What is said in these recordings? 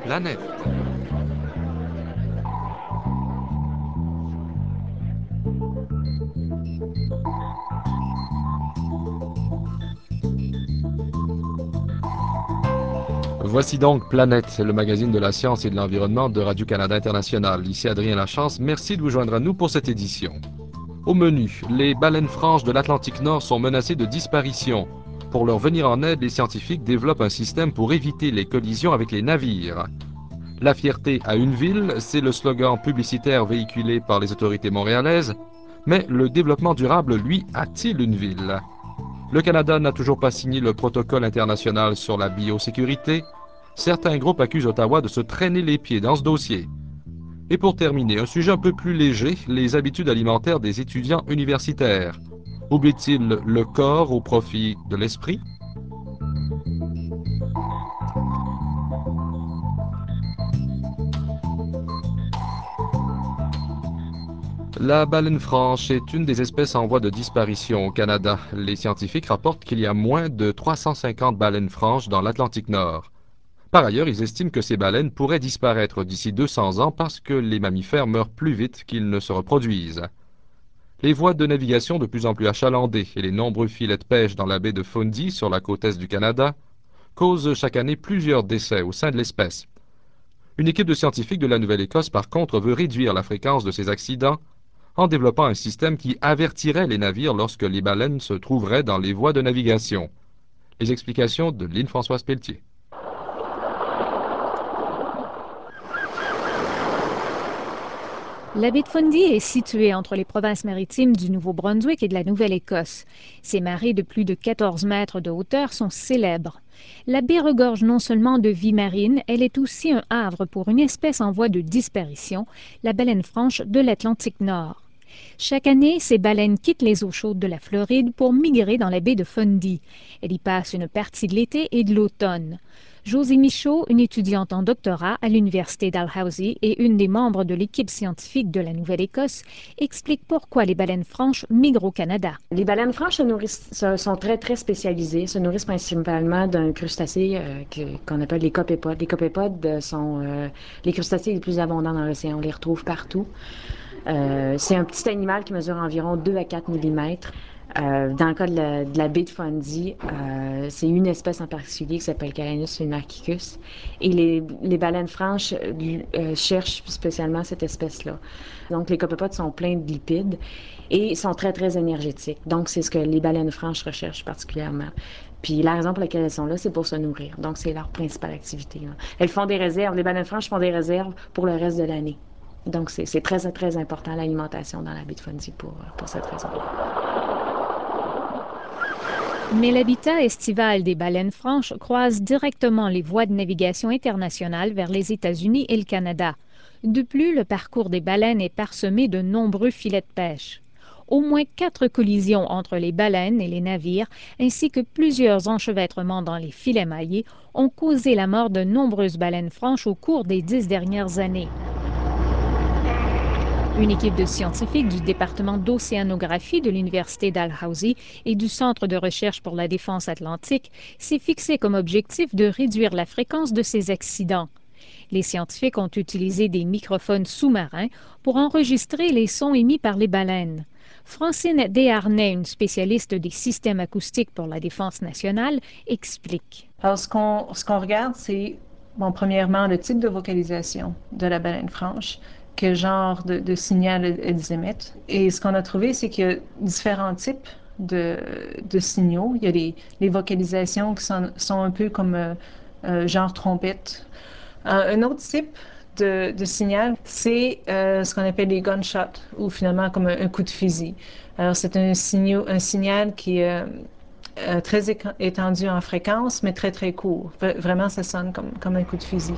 Planète. Voici donc Planète, le magazine de la science et de l'environnement de Radio-Canada International. Ici Adrien Lachance, merci de vous joindre à nous pour cette édition. Au menu, les baleines franches de l'Atlantique Nord sont menacées de disparition. Pour leur venir en aide, les scientifiques développent un système pour éviter les collisions avec les navires. La fierté à une ville, c'est le slogan publicitaire véhiculé par les autorités montréalaises. Mais le développement durable, lui, a-t-il une ville? Le Canada n'a toujours pas signé le protocole international sur la biosécurité. Certains groupes accusent Ottawa de se traîner les pieds dans ce dossier. Et pour terminer, un sujet un peu plus léger, les habitudes alimentaires des étudiants universitaires. Oublient-ils le corps au profit de l'esprit? La baleine franche est une des espèces en voie de disparition au Canada. Les scientifiques rapportent qu'il y a moins de 350 baleines franches dans l'Atlantique Nord. Par ailleurs, ils estiment que ces baleines pourraient disparaître d'ici 200 ans parce que les mammifères meurent plus vite qu'ils ne se reproduisent. Les voies de navigation de plus en plus achalandées et les nombreux filets de pêche dans la baie de Fundy sur la côte est du Canada causent chaque année plusieurs décès au sein de l'espèce. Une équipe de scientifiques de la Nouvelle-Écosse, par contre, veut réduire la fréquence de ces accidents en développant un système qui avertirait les navires lorsque les baleines se trouveraient dans les voies de navigation. Les explications de Lynne-Françoise Pelletier. La baie de Fundy est située entre les provinces maritimes du Nouveau-Brunswick et de la Nouvelle-Écosse. Ses marées de plus de 14 mètres de hauteur sont célèbres. La baie regorge non seulement de vie marine, elle est aussi un havre pour une espèce en voie de disparition, la baleine franche de l'Atlantique Nord. Chaque année, ces baleines quittent les eaux chaudes de la Floride pour migrer dans la baie de Fundy. Elle y passe une partie de l'été et de l'automne. Josie Michaud, une étudiante en doctorat à l'Université Dalhousie et une des membres de l'équipe scientifique de la Nouvelle-Écosse, explique pourquoi les baleines franches migrent au Canada. Les baleines franches sont très, très spécialisées, se nourrissent principalement d'un crustacé qu'on appelle les copépodes. Les copépodes sont les crustacés les plus abondants dans l'océan. On les retrouve partout. C'est un petit animal qui mesure environ 2 à 4 millimètres. Dans le cas de la baie de Fundy, c'est une espèce en particulier qui s'appelle Calanus ulnarchicus. Et les baleines franches cherchent spécialement cette espèce-là. Donc, les copépodes sont pleins de lipides et sont très, très énergétiques. Donc, c'est ce que les baleines franches recherchent particulièrement. Puis la raison pour laquelle elles sont là, c'est pour se nourrir. Donc, c'est leur principale activité, là. Elles font des réserves. Les baleines franches font des réserves pour le reste de l'année. Donc, c'est très, très important l'alimentation dans la baie de Fundy pour cette raison-là. Mais l'habitat estival des baleines franches croise directement les voies de navigation internationales vers les États-Unis et le Canada. De plus, le parcours des baleines est parsemé de nombreux filets de pêche. Au moins 4 collisions entre les baleines et les navires, ainsi que plusieurs enchevêtrements dans les filets maillés, ont causé la mort de nombreuses baleines franches au cours des 10 dernières années. Une équipe de scientifiques du département d'océanographie de l'Université Dalhousie et du Centre de recherche pour la défense atlantique s'est fixé comme objectif de réduire la fréquence de ces accidents. Les scientifiques ont utilisé des microphones sous-marins pour enregistrer les sons émis par les baleines. Francine Desharnais, une spécialiste des systèmes acoustiques pour la défense nationale, explique. Alors, ce qu'on regarde, c'est, bon, premièrement, le type de vocalisation de la baleine franche, quel genre de signal elles émettent. Et ce qu'on a trouvé, c'est qu'il y a différents types de signaux. Il y a les vocalisations qui sont un peu comme genre trompette. Un autre type de signal, c'est ce qu'on appelle les gunshots, ou finalement comme un coup de fusil. Alors, c'est un signal qui est très étendu en fréquence, mais très, très court. Vraiment, ça sonne comme un coup de fusil.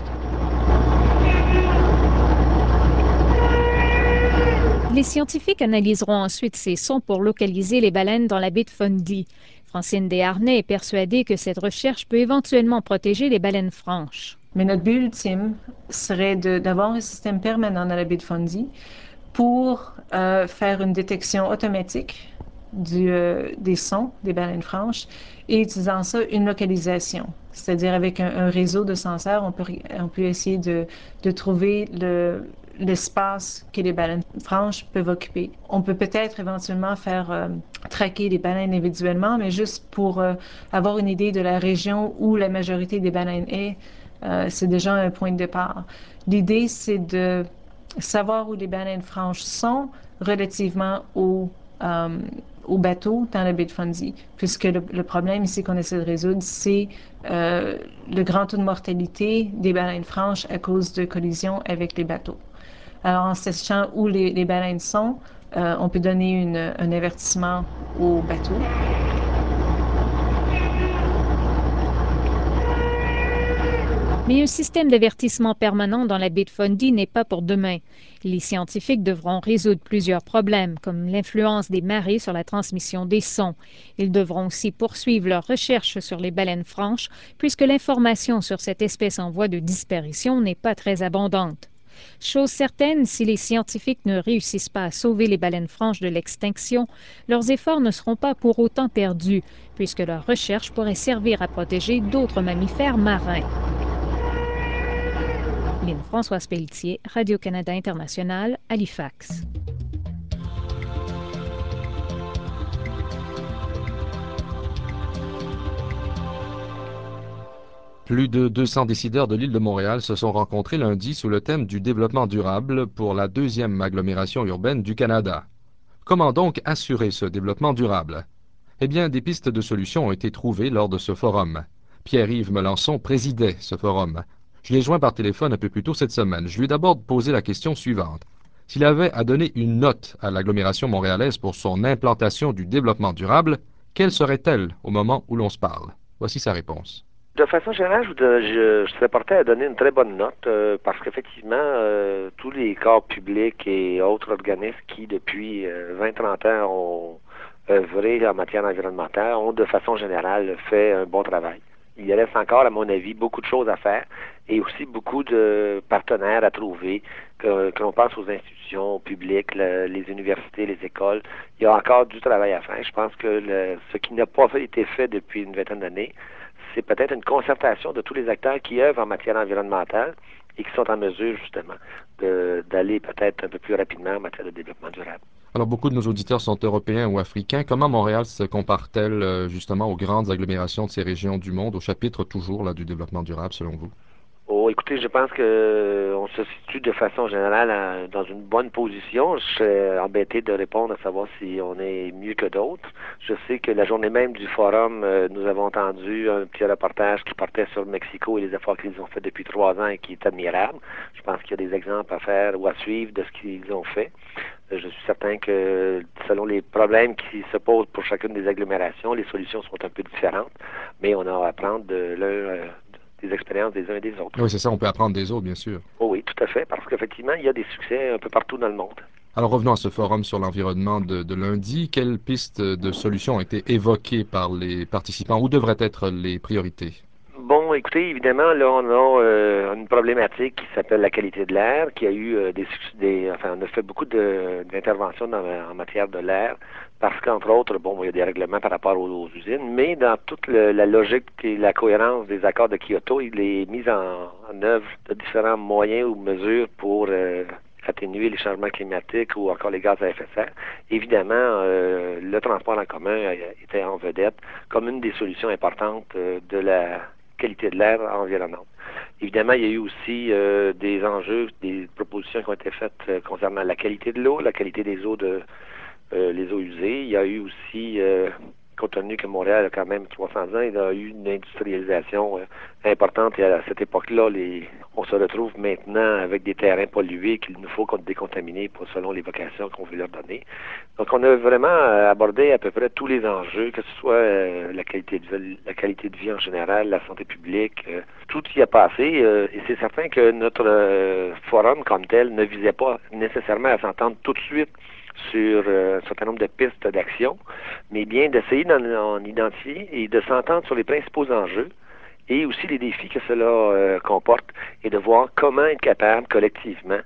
Les scientifiques analyseront ensuite ces sons pour localiser les baleines dans la baie de Fundy. Francine Desharnais est persuadée que cette recherche peut éventuellement protéger les baleines franches. Mais notre but ultime serait d'avoir un système permanent dans la baie de Fundy pour faire une détection automatique des sons des baleines franches et utilisant ça, une localisation. C'est-à-dire avec un réseau de senseurs, on peut essayer de trouver l'espace que les baleines franches peuvent occuper. On peut peut-être éventuellement faire traquer les baleines individuellement, mais juste pour avoir une idée de la région où la majorité des baleines est, c'est déjà un point de départ. L'idée, c'est de savoir où les baleines franches sont relativement aux bateaux dans la baie de Fundy, puisque le problème ici qu'on essaie de résoudre, c'est le grand taux de mortalité des baleines franches à cause de collisions avec les bateaux. Alors, en sachant où les baleines sont, on peut donner un avertissement aux bateaux. Mais un système d'avertissement permanent dans la baie de Fundy n'est pas pour demain. Les scientifiques devront résoudre plusieurs problèmes, comme l'influence des marées sur la transmission des sons. Ils devront aussi poursuivre leurs recherches sur les baleines franches, puisque l'information sur cette espèce en voie de disparition n'est pas très abondante. Chose certaine, si les scientifiques ne réussissent pas à sauver les baleines franches de l'extinction, leurs efforts ne seront pas pour autant perdus, puisque leurs recherches pourraient servir à protéger d'autres mammifères marins. Lynn Françoise Pelletier, Radio-Canada International, Halifax. Plus de 200 décideurs de l'île de Montréal se sont rencontrés lundi sous le thème du développement durable pour la deuxième agglomération urbaine du Canada. Comment donc assurer ce développement durable? Eh bien, des pistes de solutions ont été trouvées lors de ce forum. Pierre-Yves Melançon présidait ce forum. Je l'ai joint par téléphone un peu plus tôt cette semaine. Je lui ai d'abord posé la question suivante. S'il avait à donner une note à l'agglomération montréalaise pour son implantation du développement durable, quelle serait-elle au moment où l'on se parle? Voici sa réponse. De façon générale, je serais porté à donner une très bonne note parce qu'effectivement, tous les corps publics et autres organismes qui, depuis 20-30 ans, ont œuvré en matière environnementale ont, de façon générale, fait un bon travail. Il reste encore, à mon avis, beaucoup de choses à faire et aussi beaucoup de partenaires à trouver, que l'on pense aux institutions publiques, les universités, les écoles. Il y a encore du travail à faire. Je pense que ce qui n'a pas été fait depuis une vingtaine d'années, c'est peut-être une concertation de tous les acteurs qui œuvrent en matière environnementale et qui sont en mesure, justement, d'aller peut-être un peu plus rapidement en matière de développement durable. Alors, beaucoup de nos auditeurs sont européens ou africains. Comment Montréal se compare-t-elle justement aux grandes agglomérations de ces régions du monde, au chapitre toujours là, du développement durable, selon vous? Oh, écoutez, je pense que on se situe de façon générale dans une bonne position. Je serais embêté de répondre à savoir si on est mieux que d'autres. Je sais que la journée même du forum, nous avons entendu un petit reportage qui portait sur le Mexico et les efforts qu'ils ont fait depuis 3 ans et qui est admirable. Je pense qu'il y a des exemples à faire ou à suivre de ce qu'ils ont fait. Je suis certain que selon les problèmes qui se posent pour chacune des agglomérations, les solutions sont un peu différentes, mais on a à apprendre des expériences des uns et des autres. Oui, c'est ça, on peut apprendre des autres, bien sûr. Oh oui, tout à fait, parce qu'effectivement, il y a des succès un peu partout dans le monde. Alors revenons à ce forum sur l'environnement de lundi. Quelles pistes de solutions ont été évoquées par les participants? Où devraient être les priorités? Bon, écoutez, évidemment, là, on a une problématique qui s'appelle la qualité de l'air, qui a eu enfin, on a fait beaucoup d'interventions en matière de l'air, parce qu'entre autres, bon, il y a des règlements par rapport aux usines, mais dans toute la logique et la cohérence des accords de Kyoto, il est mis en œuvre de différents moyens ou mesures pour atténuer les changements climatiques ou encore les gaz à effet de serre. Évidemment, le transport en commun était en vedette comme une des solutions importantes de la qualité de l'air environnante. Évidemment, il y a eu aussi des enjeux, des propositions qui ont été faites concernant la qualité de l'eau, la qualité des eaux les eaux usées. Il y a eu aussi, compte tenu que Montréal a quand même 300 ans, il y a eu une industrialisation importante et à cette époque-là, on se retrouve maintenant avec des terrains pollués qu'il nous faut décontaminer selon les vocations qu'on veut leur donner. Donc, on a vraiment abordé à peu près tous les enjeux, que ce soit la qualité de vie en général, la santé publique, tout y a passé. Et c'est certain que notre forum comme tel ne visait pas nécessairement à s'entendre tout de suite sur un certain nombre de pistes d'action, mais bien d'essayer d'en identifier et de s'entendre sur les principaux enjeux et aussi les défis que cela comporte et de voir comment être capable collectivement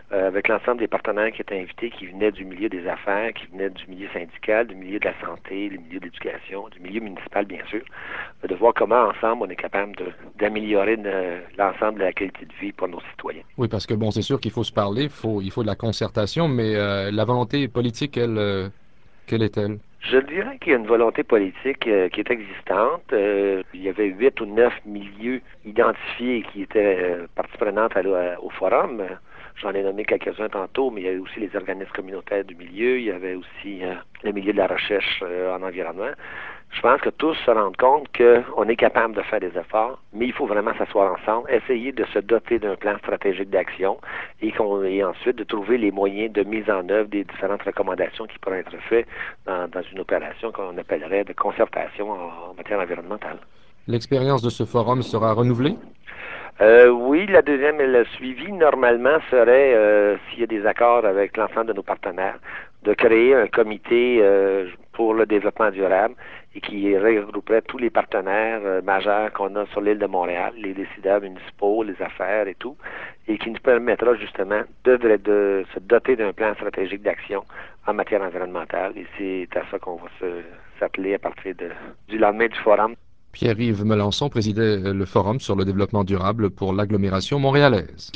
avec l'ensemble des partenaires qui étaient invités, qui venaient du milieu des affaires, qui venaient du milieu syndical, du milieu de la santé, du milieu de l'éducation, du milieu municipal, bien sûr, de voir comment, ensemble, on est capable d'améliorer l'ensemble de la qualité de vie pour nos citoyens. Oui, parce que bon, c'est sûr qu'il faut se parler, il faut de la concertation, mais la volonté politique, elle, quelle est-elle? Je dirais qu'il y a une volonté politique qui est existante. Il y avait 8 ou 9 milieux identifiés qui étaient partie prenante au forum. J'en ai nommé quelques-uns tantôt, mais il y avait aussi les organismes communautaires du milieu, il y avait aussi le milieu de la recherche en environnement. Je pense que tous se rendent compte qu'on est capable de faire des efforts, mais il faut vraiment s'asseoir ensemble, essayer de se doter d'un plan stratégique d'action et ensuite de trouver les moyens de mise en œuvre des différentes recommandations qui pourraient être faites dans une opération qu'on appellerait de concertation en matière environnementale. L'expérience de ce forum sera renouvelée? Oui, la deuxième, le suivi, normalement, serait, s'il y a des accords avec l'ensemble de nos partenaires, de créer un comité pour le développement durable et qui regrouperait tous les partenaires majeurs qu'on a sur l'île de Montréal, les décideurs municipaux, les affaires et tout, et qui nous permettra justement de se doter d'un plan stratégique d'action en matière environnementale. Et c'est à ça qu'on va s'atteler à partir du lendemain du forum. Pierre-Yves Melançon présidait le Forum sur le développement durable pour l'agglomération montréalaise.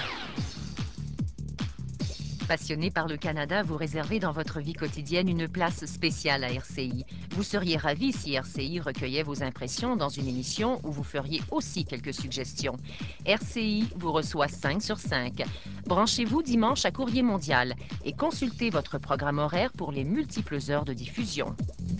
Passionné par le Canada, vous réservez dans votre vie quotidienne une place spéciale à RCI. Vous seriez ravi si RCI recueillait vos impressions dans une émission où vous feriez aussi quelques suggestions. RCI vous reçoit 5 sur 5. Branchez-vous dimanche à Courrier Mondial et consultez votre programme horaire pour les multiples heures de diffusion.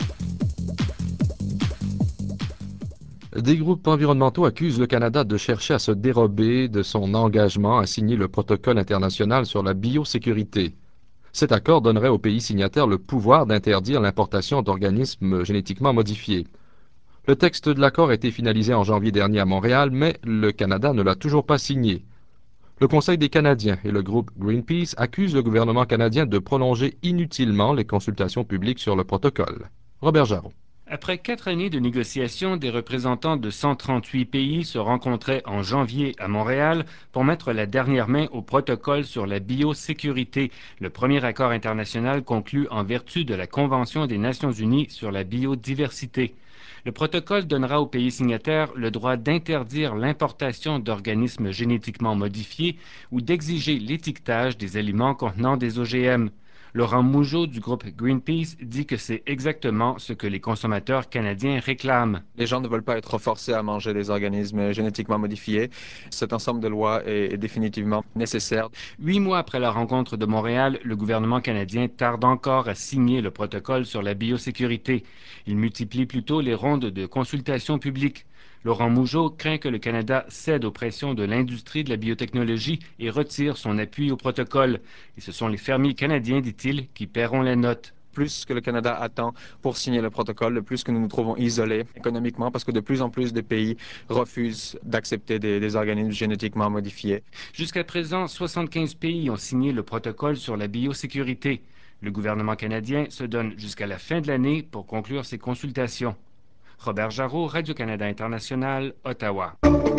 Des groupes environnementaux accusent le Canada de chercher à se dérober de son engagement à signer le protocole international sur la biosécurité. Cet accord donnerait aux pays signataires le pouvoir d'interdire l'importation d'organismes génétiquement modifiés. Le texte de l'accord a été finalisé en janvier dernier à Montréal, mais le Canada ne l'a toujours pas signé. Le Conseil des Canadiens et le groupe Greenpeace accusent le gouvernement canadien de prolonger inutilement les consultations publiques sur le protocole. Robert Jarreau. Après 4 années de négociations, des représentants de 138 pays se rencontraient en janvier à Montréal pour mettre la dernière main au protocole sur la biosécurité, le premier accord international conclu en vertu de la Convention des Nations unies sur la biodiversité. Le protocole donnera aux pays signataires le droit d'interdire l'importation d'organismes génétiquement modifiés ou d'exiger l'étiquetage des aliments contenant des OGM. Laurent Mougeot du groupe Greenpeace dit que c'est exactement ce que les consommateurs canadiens réclament. Les gens ne veulent pas être forcés à manger des organismes génétiquement modifiés. Cet ensemble de lois est définitivement nécessaire. 8 mois après la rencontre de Montréal, le gouvernement canadien tarde encore à signer le protocole sur la biosécurité. Il multiplie plutôt les rondes de consultation publique. Laurent Mougeot craint que le Canada cède aux pressions de l'industrie de la biotechnologie et retire son appui au protocole. Et ce sont les fermiers canadiens, dit-il, qui paieront la note. Plus que le Canada attend pour signer le protocole, le plus que nous nous trouvons isolés économiquement parce que de plus en plus de pays refusent d'accepter des organismes génétiquement modifiés. Jusqu'à présent, 75 pays ont signé le protocole sur la biosécurité. Le gouvernement canadien se donne jusqu'à la fin de l'année pour conclure ses consultations. Robert Jarreau, Radio-Canada International, Ottawa.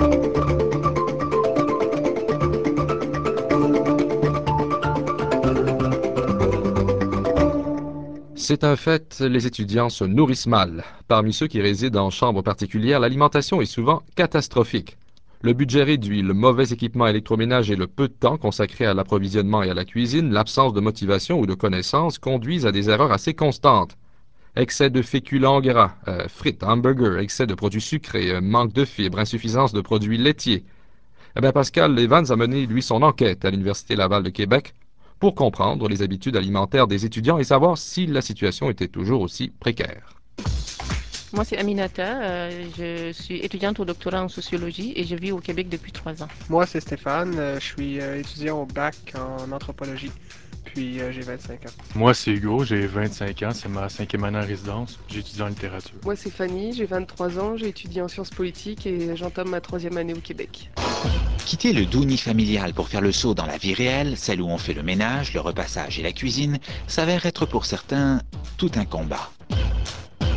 C'est un fait, les étudiants se nourrissent mal. Parmi ceux qui résident en chambre particulière, l'alimentation est souvent catastrophique. Le budget réduit, le mauvais équipement électroménager et le peu de temps consacré à l'approvisionnement et à la cuisine, l'absence de motivation ou de connaissances conduisent à des erreurs assez constantes. Excès de féculents gras, frites, hamburgers, excès de produits sucrés, manque de fibres, insuffisance de produits laitiers. Eh bien, Pascal Evans a mené, lui, son enquête à l'Université Laval de Québec pour comprendre les habitudes alimentaires des étudiants et savoir si la situation était toujours aussi précaire. Moi, c'est Aminata. Je suis étudiante au doctorat en sociologie et je vis au Québec depuis 3 ans. Moi, c'est Stéphane. Je suis étudiant au bac en anthropologie. Puis j'ai 25 ans. Moi, c'est Hugo, j'ai 25 ans, c'est ma 5e année en résidence. J'étudie en littérature. Moi, c'est Fanny, j'ai 23 ans, j'ai étudié en sciences politiques et j'entame ma 3e année au Québec. Quitter le doux nid familial pour faire le saut dans la vie réelle, celle où on fait le ménage, le repassage et la cuisine, s'avère être pour certains tout un combat.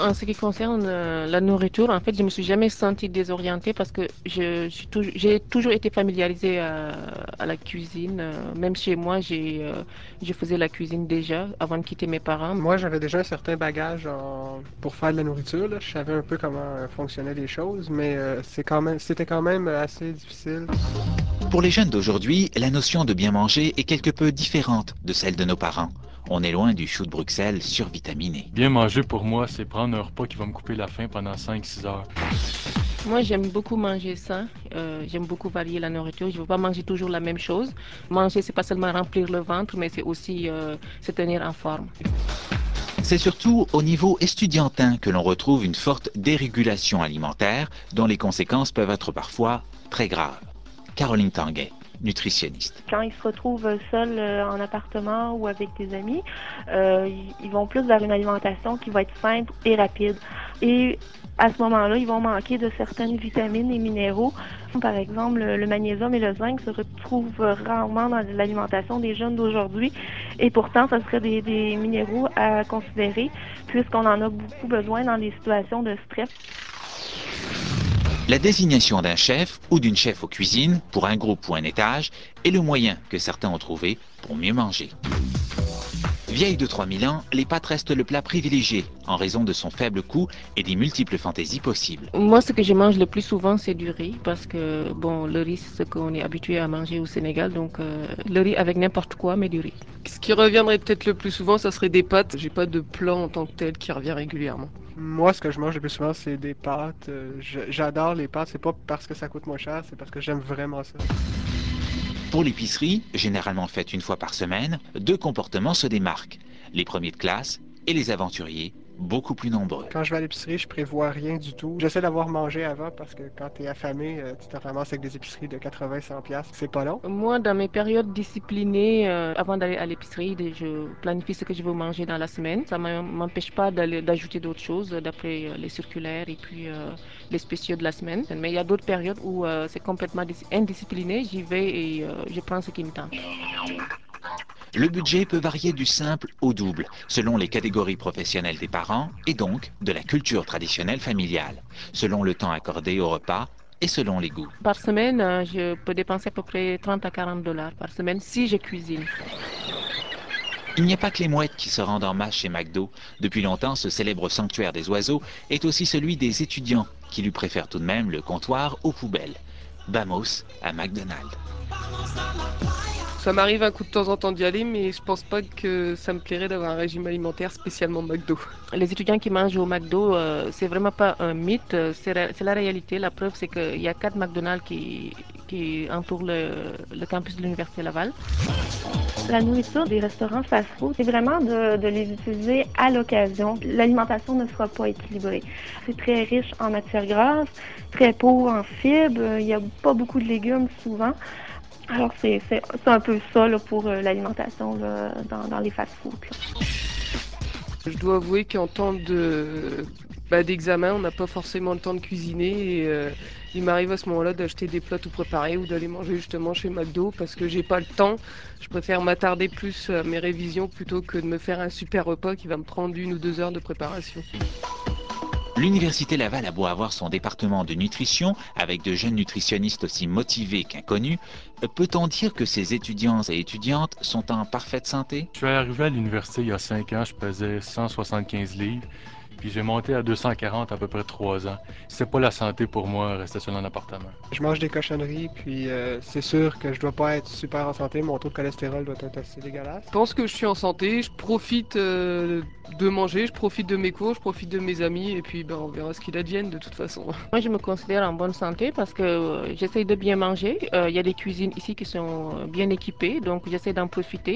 En ce qui concerne la nourriture, en fait, je me suis jamais sentie désorientée parce que j'ai toujours été familiarisée à la cuisine. Même chez moi, je faisais la cuisine déjà avant de quitter mes parents. Moi, j'avais déjà un certain bagage pour faire de la nourriture, là. Je savais un peu comment fonctionnaient les choses, mais c'était quand même assez difficile. Pour les jeunes d'aujourd'hui, la notion de bien manger est quelque peu différente de celle de nos parents. On est loin du chou de Bruxelles survitaminé. Bien manger pour moi, c'est prendre un repas qui va me couper la faim pendant 5-6 heures. Moi, j'aime beaucoup manger sain. J'aime beaucoup varier la nourriture. Je ne veux pas manger toujours la même chose. Manger, c'est pas seulement remplir le ventre, mais c'est aussi se tenir en forme. C'est surtout au niveau estudiantin que l'on retrouve une forte dérégulation alimentaire dont les conséquences peuvent être parfois très graves. Caroline Tanguay, nutritionniste. Quand ils se retrouvent seuls en appartement ou avec des amis, ils vont plus vers une alimentation qui va être simple et rapide. Et à ce moment-là, ils vont manquer de certaines vitamines et minéraux. Par exemple, le magnésium et le zinc se retrouvent rarement dans l'alimentation des jeunes d'aujourd'hui. Et pourtant, ce serait des minéraux à considérer puisqu'on en a beaucoup besoin dans des situations de stress. La désignation d'un chef ou d'une chef aux cuisines pour un groupe ou un étage est le moyen que certains ont trouvé pour mieux manger. Vieille de 3000 ans, les pâtes restent le plat privilégié en raison de son faible coût et des multiples fantaisies possibles. Moi, ce que je mange le plus souvent, c'est du riz parce que, bon, le riz, c'est ce qu'on est habitué à manger au Sénégal. Donc, le riz avec n'importe quoi, mais du riz. Ce qui reviendrait peut-être le plus souvent, ça serait des pâtes. J'ai pas de plat en tant que tel qui revient régulièrement. Moi, ce que je mange le plus souvent, c'est des pâtes. J'adore les pâtes. C'est pas parce que ça coûte moins cher, c'est parce que j'aime vraiment ça. Pour l'épicerie, généralement faite une fois par semaine, deux comportements se démarquent. Les premiers de classe et les aventuriers, beaucoup plus nombreux. Quand je vais à l'épicerie, je prévois rien du tout. J'essaie d'avoir mangé avant parce que quand t'es affamé, tu te ramasses avec des épiceries de 80-100 piastres. C'est pas long. Moi, dans mes périodes disciplinées, avant d'aller à l'épicerie, je planifie ce que je veux manger dans la semaine. Ça ne m'empêche pas d'ajouter d'autres choses d'après les circulaires et puis les spéciaux de la semaine. Mais il y a d'autres périodes où c'est complètement indiscipliné. J'y vais et je prends ce qui me tente. Le budget peut varier du simple au double, selon les catégories professionnelles des parents et donc de la culture traditionnelle familiale, selon le temps accordé au repas et selon les goûts. Par semaine, je peux dépenser à peu près 30 à 40 dollars par semaine si je cuisine. Il n'y a pas que les mouettes qui se rendent en masse chez McDo. Depuis longtemps, ce célèbre sanctuaire des oiseaux est aussi celui des étudiants, qui lui préfèrent tout de même le comptoir aux poubelles. Vamos à McDonald's. Ça m'arrive un coup de temps en temps d'y aller, mais je pense pas que ça me plairait d'avoir un régime alimentaire spécialement McDo. Les étudiants qui mangent au McDo, c'est vraiment pas un mythe, c'est la réalité. La preuve, c'est qu'il y a 4 McDonald's qui entourent le campus de l'Université Laval. La nourriture des restaurants fast-food, c'est vraiment de les utiliser à l'occasion. L'alimentation ne sera pas équilibrée. C'est très riche en matières grasses, très pauvre en fibres. Il n'y a pas beaucoup de légumes souvent. Alors, c'est un peu ça là, pour l'alimentation dans les fast-foods. Je dois avouer qu'en temps d'examen, on n'a pas forcément le temps de cuisiner et il m'arrive à ce moment-là d'acheter des plats tout préparés ou d'aller manger justement chez McDo parce que j'ai pas le temps. Je préfère m'attarder plus à mes révisions plutôt que de me faire un super repas qui va me prendre 1 ou 2 heures de préparation. L'Université Laval a beau avoir son département de nutrition, avec de jeunes nutritionnistes aussi motivés qu'inconnus, peut-on dire que ces étudiants et étudiantes sont en parfaite santé? Je suis arrivé à l'université il y a 5 ans, je pesais 175 livres, puis j'ai monté à 240 à peu près 3 ans. C'est pas la santé pour moi, rester seul en appartement. Je mange des cochonneries, puis c'est sûr que je dois pas être super en santé. Mon taux de cholestérol doit être assez dégueulasse. Je pense que je suis en santé, je profite de manger, je profite de mes cours, je profite de mes amis et puis on verra ce qu'il advienne de toute façon. Moi, je me considère en bonne santé parce que j'essaie de bien manger. Il y a des cuisines ici qui sont bien équipées, donc j'essaie d'en profiter.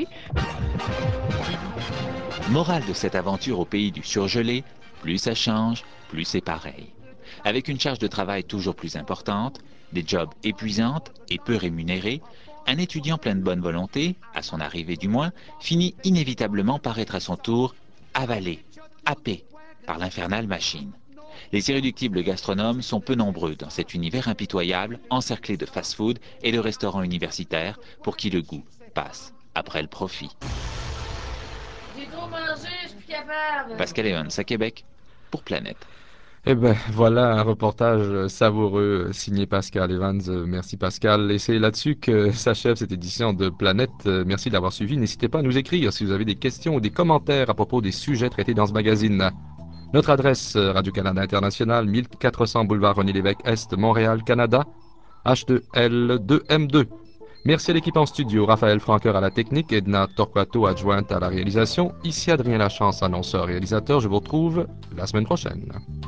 Morale de cette aventure au pays du surgelé, plus ça change, plus c'est pareil. Avec une charge de travail toujours plus importante, des jobs épuisantes et peu rémunérés, un étudiant plein de bonne volonté, à son arrivée du moins, finit inévitablement par être à son tour avalé, happé par l'infernale machine. Les irréductibles gastronomes sont peu nombreux dans cet univers impitoyable, encerclé de fast-food et de restaurants universitaires pour qui le goût passe après le profit. J'ai trop mangé, je suis plus capable. Pascal Evans à Québec. pour Planète. Eh bien, voilà un reportage savoureux signé Pascal Evans. Merci Pascal. Et c'est là-dessus que s'achève cette édition de Planète. Merci d'avoir suivi. N'hésitez pas à nous écrire si vous avez des questions ou des commentaires à propos des sujets traités dans ce magazine. Notre adresse, Radio-Canada International, 1400 boulevard René-Lévesque Est, Montréal, Canada, H2L2M2. Merci à l'équipe en studio, Raphaël Franqueur à la technique, Edna Torquato adjointe à la réalisation. Ici Adrien Lachance, annonceur-réalisateur. Je vous retrouve la semaine prochaine.